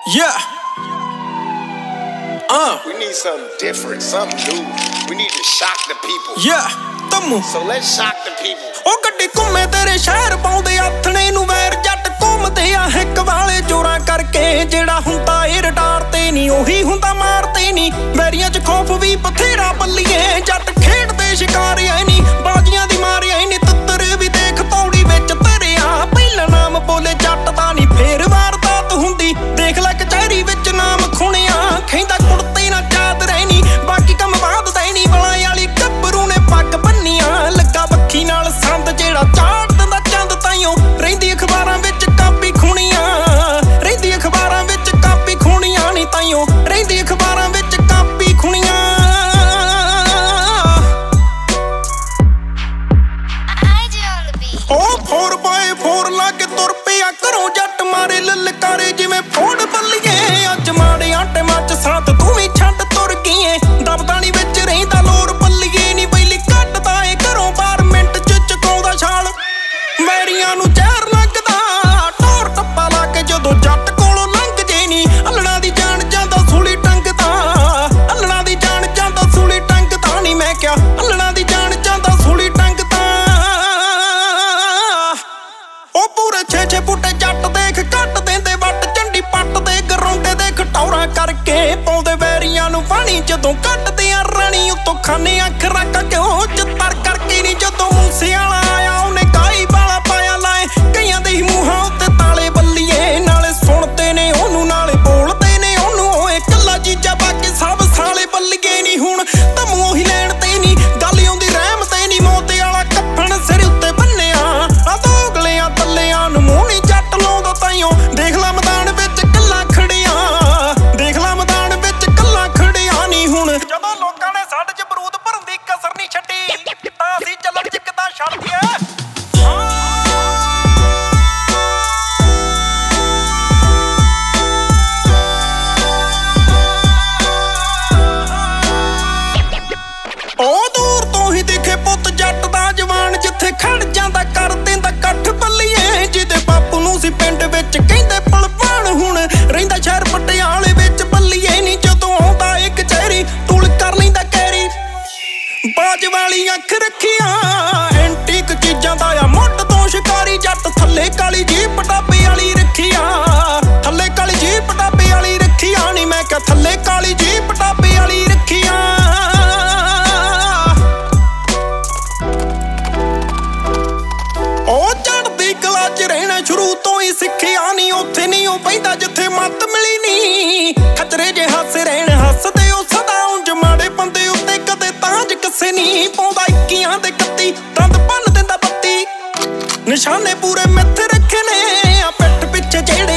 Yeah. We need something different, something new. We need to shock the people. Yeah. ਤਮੂ So let's shock the people. ਉਹ ਗੱਡੀ ਘੁੰਮੇ ਤੇਰੇ ਸ਼ਹਿਰ ਪਾਉਂਦੇ ਆਥਣੇ ਨੂੰ ਵੈਰ ਜੱਟ ਘੁੰਮਦੇ ਆ ਹਿੱਕ ਵਾਲੇ ਚੋਰਾਂ ਕਰਕੇ ਜਿਹੜਾ ਹੁੰਦਾ ਏ ਰਡਾਰ ਤੇ ਨਹੀਂ ਉਹੀ ਹੁੰਦਾ ਮਾਰਤੇ ਨਹੀਂ ਵੈਰੀਆਂ 'ਚ ਖੌਫ ਵੀ ਬਥੇਰਾ ਬੱਲੀਏ ਜੱਟ ਖੇਡਦੇ ਸ਼ਿਕਾਰੀਆਂ ਨਹੀਂ ਬਾਜ਼ੀਆਂ ਦੀ ਮਾਰੀਆਂ ਨਹੀਂ ਤਿੱਤਰ ਵੀ ਦੇਖ ਪੌੜੀ ਵਿੱਚ ਧਰਿਆ ਪਹਿਲਾਂ ਨਾਮ ਬੋਲੇ ਜੱਟ ਦਾ ਨਹੀਂ ਫੇਰ ਵਾਰਦਾਤ ਹੁੰਦੀ ਦੇਖ ਲੈ ਕਚਹਿਰੀ ਵਿੱਚ ਨਾਮ ਖੁਣਿਆ ਖੈਂਦਾ ਕੁੜਤੇ ਨਾ ਚਾਦਰੇ ਨਹੀਂ ਬਾਕੀ ਕੰਮ ਬਾਅਦ ਦੇ ਨਹੀਂ ਬਲਾਂ ਵਾਲੀ ਗੱਭਰੂ ਨੇ ਪੱਗ ਬੰਨੀਆਂ ਲੱਗਾ ਬੱਖੀ ਨਾਲ ਸੰਦ ਜਿਹੜਾ ਚਾੜ ਦਿੰਦਾ ਚੰਦ ਤਾਈਓ ਰਹਿੰਦੀ ਅਖਬਾਰਾਂ ਵਿੱਚ ਕਾਪੀ ਖੁਣੀਆਂ ਰਹਿੰਦੀ ਅਖਬਾਰਾਂ ਵਿੱਚ ਕਾਪੀ ਖੁਣੀਆਂ ਨਹੀਂ ਤਾਈਓ ਰਹਿੰਦੀ ਅਖਬਾਰਾਂ ਵਿੱਚ ਕਾਪੀ ਖੁਣੀਆਂ ਉਹ 4x4 ਲਾ ਕੇ ਤੁਰ ਪਿਆ ਘਰੋਂ ਜੱਟ ਮਾਰੇ ਲਲਕਾਰੇ ਜਿਵੇਂ ਫੋੜ ਬੱਲੀਏ ਅੱਜ ਮਾੜੇ ਆਟੇ ਮੱਚ ਸਾਥ ਤੂੰ ਵੀ ਛੱਡ ਤੁਰ ਗਈਏ ਦਬਦਾਣੀ ਵਿੱਚ ਰਹਿੰਦਾ ਲੋਰ ਬੱਲੀਏ ਨਹੀਂ ਬੈਲੀ ਕੱਟਦਾ ਏ ਘਰੋਂ ਬਾਹਰ ਮਿੰਟ 'ਚ ਚਕਾਉਂਦਾ ਛਾਲ ਵੈਰੀਆਂ ਨੂੰ ਜ਼ਹਿਰ ਲੱਗਦਾ ਟੋਰ ਟੱਪਾ ਲਾ ਕੇ ਜਦੋਂ ਜੱਟ ਕੋਲੋਂ ਲੰਘ ਜੇ ਨੀ ਅੱਲਣਾ ਦੀ ਜਾਨ ਜਾਂਦਾ ਸੂਲੀ ਟੰਗਦਾ ਅੱਲਣਾ ਦੀ ਜਾਨ ਜਾਂਦਾ ਸੂਲੀ ਟੰਗਦਾ ਨੀ ਮੈਂ ਕਿਹਾ ਅੱਲਣਾ ਦੀ ਜਾਨ ਜਾਂਦਾ ਸੂਲੀ ਟੰਗਦਾ ਉਹ ਪੂਰੇ 6-6 ਫੁੱਟੇ ਜੱਟ ਦੇਖ ਕੱਟ ਦਿੰਦੇ ਵੱਟ ਝੰਡੀ ਪੱਟ ਦੇ ਗਰਾਉਂਡੇ ਦੇ ਖਟੌਰਾ ਕਰਕੇ ਪਾਉਂਦੇ ਵੈਰੀਆਂ ਨੂੰ ਪਾਣੀ ਜਦੋਂ ਕੱਢਦੇ ਆ ਰਾਣੀ ਉੱਤੋਂ ਖਾਨੇ ਅੱਖ ਰੱਖ ਕਿਉਂ ਚਿੱਤਰ ਕਰਕੇ ਨੀ ਜਦੋਂ ਮੂਸੇ ਵਾਲਾ ਆਇਆ ਉਹਨੇ ਕਾਈ ਵਾਲਾ ਪਾਇਆ ਲਾਏ ਕਈਆਂ ਦੇ ਹੀ ਮੂੰਹਾਂ ਉੱਤੇ ਤਾਲੇ ਬੱਲੀਏ ਨਾਲੇ ਸੁਣਦੇ ਨੇ ਉਹਨੂੰ ਨਾਲੇ ਬੋਲਦੇ ਨੇ ਉਹਨੂੰ ਓਏ ਕੱਲਾ ਜੀਜਾ ਬਾਕੀ ਸਭ ਸਾਲੇ ਬੱਲੀਏ ਨੀ ਹੁਣ ਤਮੂ ਉਹੀ ਲੈਣ ਤੇ ਨੀ ਗੱਲ ਆਉਂਦੀ ਰਹਿਮ ਤੇ ਨੀ ਮੋਤੇ ਵਾਲਾ ਕੱਫਣ ਸਿਰ ਉੱਤੇ ਬੰਨਿਆ ਆ ਦੋਗਲਿਆਂ ਤੱਲਿਆਂ ਨੂੰ ਮੂੰਹ ਨੀ ਜੱਟ ਲਾਉਂਦਾ ਤਾਈਓ ਦੇਖ ਲੈ ਮੈਦਾਨ ਵਿੱਚ ਕੱਲਾ ਖੜਿਆ ਦੇਖ ਲੈ ਮੈਦਾਨ ਵਿੱਚ ਕੱਲਾ ਖੜਿਆ ਨੀ ਹੁਣ ਜਦੋਂ ਲੋਕਾਂ ਨੇ ਸਾਡੇ 'ਚ ਬਰੂਦ ਭਰਨ ਦੀ ਕਸਰ ਨਹੀਂ ਛੱਡੀ ਤਾਂ ਅਸੀਂ ਚੱਲਣ 'ਚ ਕਿੱਦਾਂ ਛੱਡ ਦਈਏ ਉਹ ਦੂਰ ਤੋਂ ਹੀ ਦਿਖੇ ਪੁੱਤ ਜੱਟ ਦਾ ਜਵਾਨ ਜਿੱਥੇ ਖੜ ਜਾਂਦਾ ਕਰ ਦਿੰਦਾ ਇਕੱਠ ਬੱਲੀਏ ਜਿਹਦੇ ਬਾਪੂ ਨੂੰ ਸੀ ਪਿੰਡ ਵਿੱਚ ਕਹਿੰਦੇ ਭਲਵਾਨ ਹੁਣ ਰਹਿੰਦਾ ਸ਼ਹਿਰ ਪਟਿਆਲੇ ਵਿੱਚ ਬੱਲੀਏ ਨਹੀਂ ਜਦੋਂ ਆਉਂਦਾ ਇਹ ਕਚਹਿਰੀ ਤੂਲ ਕਰ ਲੈਂਦਾ ਕੈਰੀ ਬਾਜ ਵਾਲੀ ਅੱਖ ਰੱਖੀਆਂ ਐਂਟੀਕ ਚੀਜ਼ਾਂ ਦਾ ਆ ਮੁੱਢ ਤੋਂ ਸ਼ਿਕਾਰੀ ਜੱਟ ਥੱਲੇ ਕਾਲੀ ਜੀਪ ਡਾਬੇ ਵਾਲੀ ਰੱਖੀਆਂ ਥੱਲੇ ਕਾਲੀ ਜੀਪ ਡਾਬੇ ਵਾਲੀ ਰੱਖੀਆਂ ਨਹੀਂ ਮੈਂ ਕਿਹਾ ਥੱਲੇ ਕਾਲੀ ਜੀਪ ਡਾਬੇ ਵਾਲੀ ਰੱਖੀਆਂ ਉਹ ਚੜ੍ਹਦੀ ਕਲਾ 'ਚ ਰਹਿਣਾ ਸ਼ੁਰੂ ਤੋਂ ਹੀ ਸਿੱਖਿਆ ਨਹੀਂ ਉੱਥੇ ਨਹੀਂ ਉਹ ਪੈਂਦਾ ਜਿੱਥੇ ਮੱਤ ਮਿਲੀ ਨਹੀਂ ਖਤਰੇ ਜੇ ਹੱਸ ਰਹਿਣ ਹੱਸਦੇ ਉਹ ਸਦਾ ਉਂਝ ਮਾੜੇ ਬੰਦੇ ਉੱਤੇ ਕਦੇ ਤਾਂਜ ਕਿਸੇ ਨਹੀਂ ਪਾਉਂਦਾ 21 ਦੇ 31 ਦੰਦ ਭੰਨ ਦਿੰਦਾ ਬੱਤੀ ਨਿਸ਼ਾਨੇ ਪੂਰੇ ਮਿੱਥੇ ਰੱਖੇ ਨੇ ਆ ਪਿੱਠ ਪਿੱਛੇ ਜਿਹੜੇ